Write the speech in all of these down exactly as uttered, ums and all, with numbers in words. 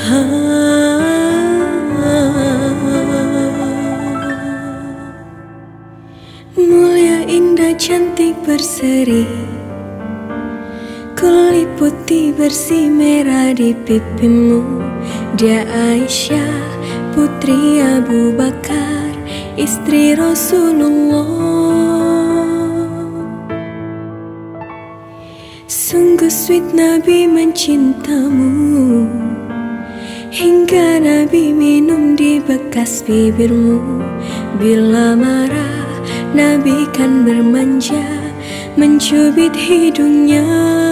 Mulia, indah, cantik, berseri, kulit putih bersih merah di pipimu. Dia Aisyah, putri Abu Bakar, istri Rasulullah. Sungguh sweet Nabi mencintamu, hingga Nabi minum di bekas bibirmu. Bila marah Nabi kan bermanja, mencubit hidungnya.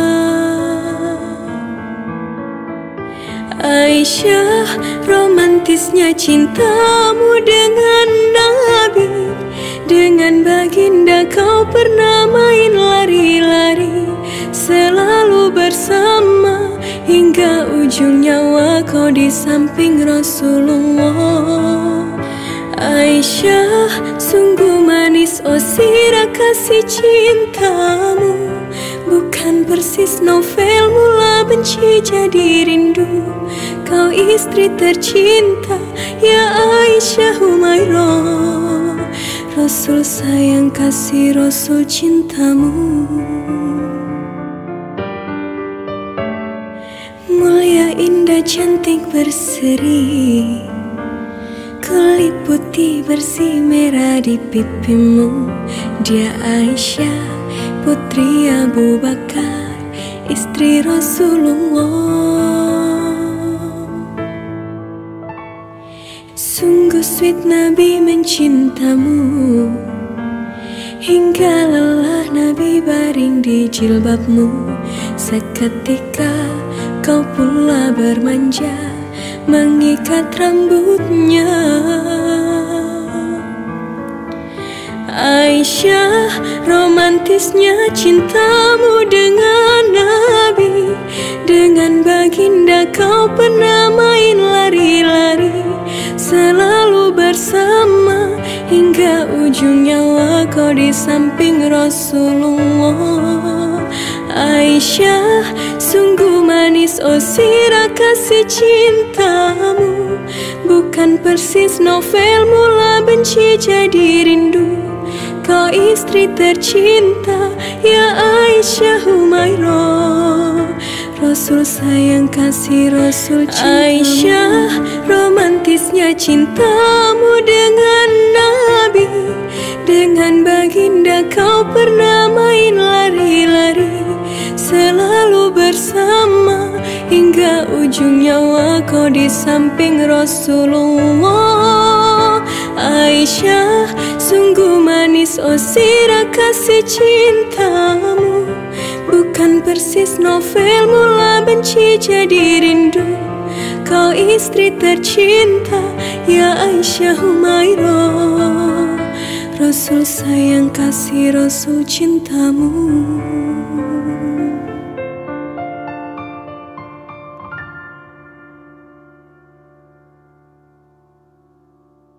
Aisyah, romantisnya cintamu dengan Nabi. Dengan baginda kau pernah main lari-lari, selalu bersama hingga ujung nyawa kau di samping Rasulullah. Aisyah, sungguh manis oh sirah kasih cintamu, bukan persis novel mula benci jadi rindu. Kau istri tercinta ya Aisyah Humairah, Rasul sayang kasih Rasul cintamu. Mulia, indah, cantik, berseri, kulit putih bersih merah di pipimu. Dia Aisyah, putri Abu Bakar, istri Rasulullah. Sungguh sweet Nabi mencintamu, hingga lelah Nabi baring di jilbabmu. Seketika kau pula bermanja, mengikat rambutnya. Aisyah, romantisnya cintamu dengan Nabi. Dengan baginda kau pernah main lari-lari, selalu bersama hingga ujung nyawa kau di samping Rasulullah. Aisyah, sungguh manis oh sirah kasih cintamu, bukan persis novel mula benci jadi rindu. Kau istri tercinta ya Aisyah Humairah, Rasul sayang kasih Rasul cintamu. Aisyah, romantisnya cintamu dengan Nabi. Dengan baginda kau pernah main lari-lari, selalu bersama hingga ujung nyawa kau di samping Rasulullah. Aisyah, sungguh manis oh sirah kasih cintamu, bukan persis novel mula benci jadi rindu. Kau istri tercinta ya Aisyah Humairah, Rasul sayang kasih Rasul cintamu.